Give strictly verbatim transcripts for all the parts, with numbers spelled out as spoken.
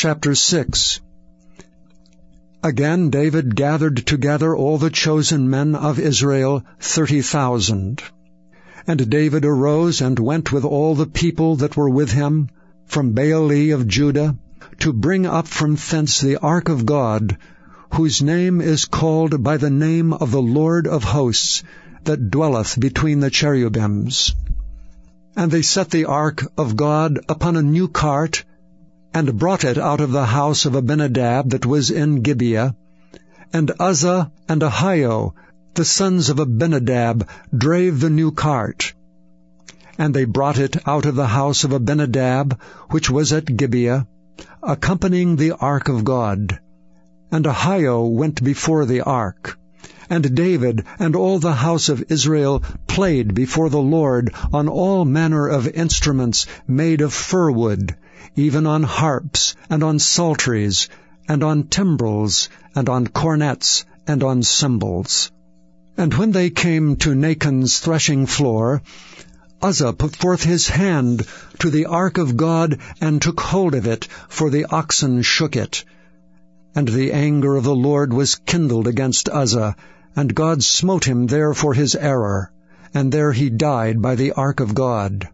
chapter six. Again David gathered together all the chosen men of Israel, thirty thousand. And David arose and went with all the people that were with him from Baale of Judah, to bring up from thence the ark of God, whose name is called by the name of the Lord of hosts, that dwelleth between the cherubims. And they set the ark of God upon a new cart, and brought it out of the house of Abinadab that was in Gibeah. And Uzzah and Ahio, the sons of Abinadab, drave the new cart. And they brought it out of the house of Abinadab, which was at Gibeah, accompanying the ark of God. And Ahio went before the ark. And David and all the house of Israel played before the Lord on all manner of instruments made of fir wood, even on harps, and on psalteries, and on timbrels, and on cornets, and on cymbals. And when they came to Nachon's threshing floor, Uzzah put forth his hand to the ark of God, and took hold of it, for the oxen shook it. And the anger of the Lord was kindled against Uzzah, and God smote him there for his error, and there he died by the ark of God.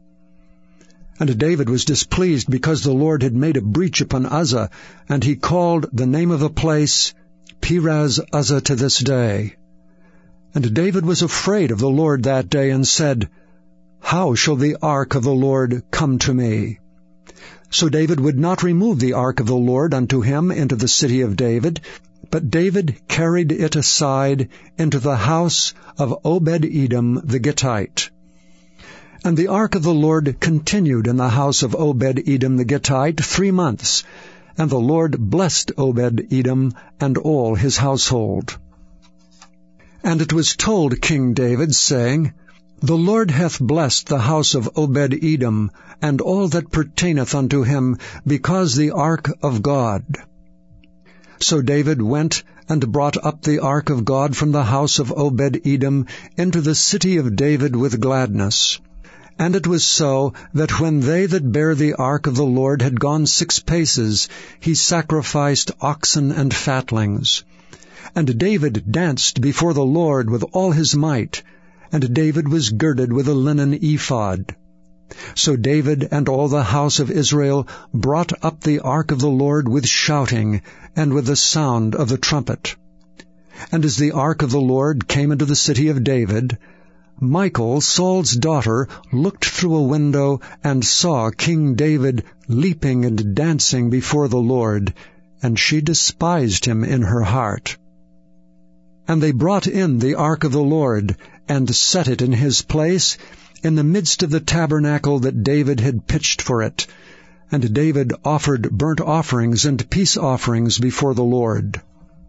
And David was displeased because the Lord had made a breach upon Uzzah, and he called the name of the place Perez Uzzah to this day. And David was afraid of the Lord that day, and said, How shall the ark of the Lord come to me? So David would not remove the ark of the Lord unto him into the city of David, but David carried it aside into the house of Obed-Edom the Gittite. And the ark of the Lord continued in the house of Obed-Edom the Gittite three months, and the Lord blessed Obed-Edom and all his household. And it was told King David, saying, The Lord hath blessed the house of Obed-Edom, and all that pertaineth unto him, because the ark of God. So David went and brought up the ark of God from the house of Obed-Edom into the city of David with gladness. And it was so, that when they that bare the ark of the Lord had gone six paces, he sacrificed oxen and fatlings. And David danced before the Lord with all his might, and David was girded with a linen ephod. So David and all the house of Israel brought up the ark of the Lord with shouting, and with the sound of the trumpet. And as the ark of the Lord came into the city of David, Michal, Saul's daughter, looked through a window, and saw King David leaping and dancing before the Lord, and she despised him in her heart. And they brought in the ark of the Lord, and set it in his place, in the midst of the tabernacle that David had pitched for it. And David offered burnt offerings and peace offerings before the Lord.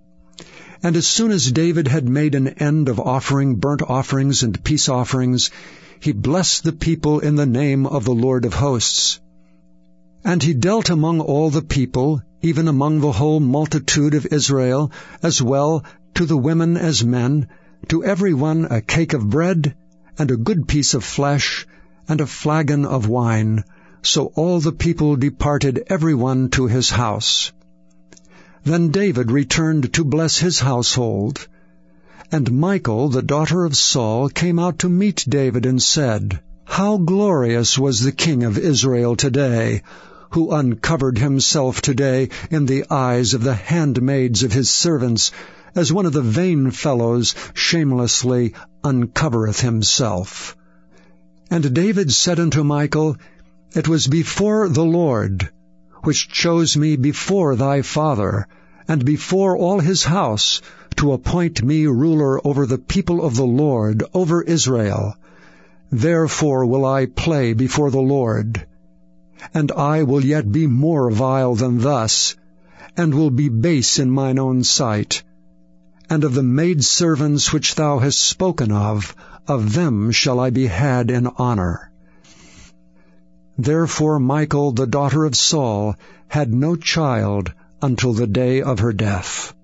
And as soon as David had made an end of offering burnt offerings and peace offerings, he blessed the people in the name of the Lord of hosts. And he dealt among all the people, even among the whole multitude of Israel, as well to the women as men, to every one a cake of bread, and a good piece of flesh, and a flagon of wine. So all the people departed every one to his house. Then David returned to bless his household. And Michal, the daughter of Saul, came out to meet David, and said, How glorious was the king of Israel today, who uncovered himself today in the eyes of the handmaids of his servants, as one of the vain fellows shamelessly uncovereth himself. And David said unto Michal, It was before the Lord, which chose me before thy father, and before all his house, to appoint me ruler over the people of the Lord, over Israel. Therefore will I play before the Lord. And I will yet be more vile than thus, and will be base in mine own sight. And of the maidservants which thou hast spoken of, of them shall I be had in honor. Therefore Michal, the daughter of Saul, had no child until the day of her death.